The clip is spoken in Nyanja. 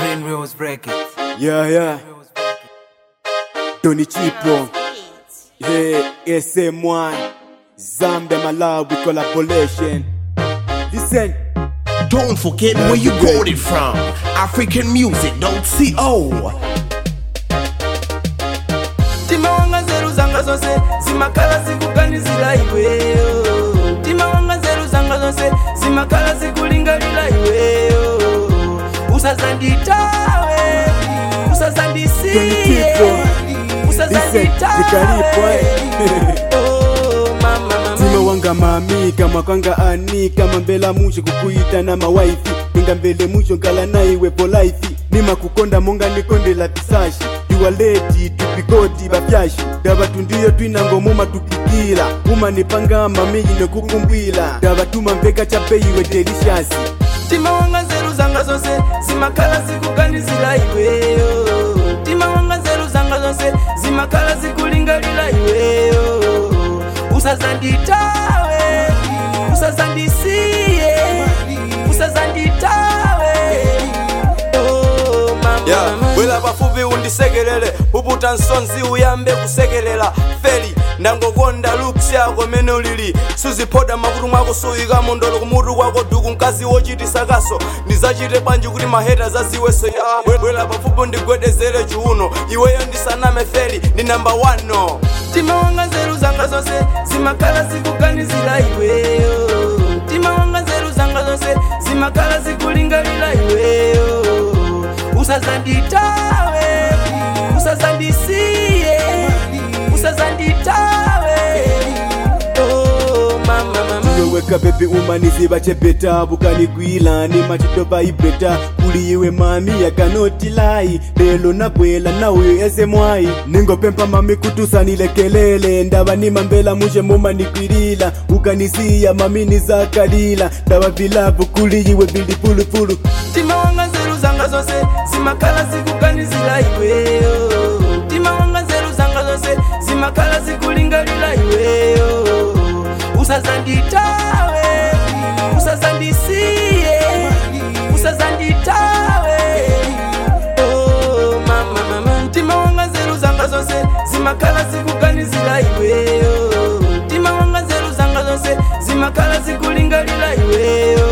Green Wheels break it. Yeah. Tony Chipo. Hey, SM1. Zambia Malawi collaboration. Listen. Don't forget where you got it from. AfricanMusic.co. Tima wanga zeru zanga zonse zimakala zikuganizira iweyo. Tima wanga zeru zanga zonse zimakala zikulingalira iweyo. Usazanditawe, usazandisiye, usazanditawe. Tima wanga mami kama kwanga ani kama mbela musho kukuita na mawaifi inga mbele musho nkala na iwe po life nima kukonda monga nikonde la bisashi you are ready to be godi bafyashi daba tundiyo twinango moma tukikira uma nipanga mami ino kukumbwila daba tuma mpeka chape iwe delicious. Tima wanga zeru zanga zonse zimakala zikuganizira iweyo. Tima wanga zeru zanga zonse zimakala zikulingalira iweyo. Usazanditawe, usazandisiye, usazanditawe. Oh mama, wela bafubi undisegelele ubuta nsonzi uyambe kusegelela feli ndangokonda looks yako mene ulili suzipoda makuru mwako suyika mondolo kumutu kwako duku mkazi wochitisa kaso ndizachite banji kuti maheta zaziweso ya wela bafubi undigwedezele chiuno iweyo ndisaname feli ndi number 1 no. Tima wanga zeru zanga zonse zimakala zikuganizira iweyo. Tima wanga zeru zanga zonse zimakala zikulingalira iweyo. Usazanditawe, usazandisiye, usazanditawe. Oh mama. Weka baby umanizi bachepeta bukani gwila ni machito vibrata kuli iwe mami ya kanoti lai lelo na bwela na uyo SM1 ningo pempa mami kutusanile kelele ndaba ni mambela muje muma nikwirila ukanisiya mami nizakalila ndaba vilabu kuli iwe bili pulu. Tima wanga zeru zanga zonse zimakala zikuganizira iweyo. Tima wanga zeru zanga zonse zimakala zikulingalira iweyo. Usazanditawe, usazandisiye, usazanditawe. Oh mama, tima wanga zeru zanga zonse zimakala zikuganizira iweyo. Tima wanga zeru zanga zonse zimakala zikulingalira iweyo.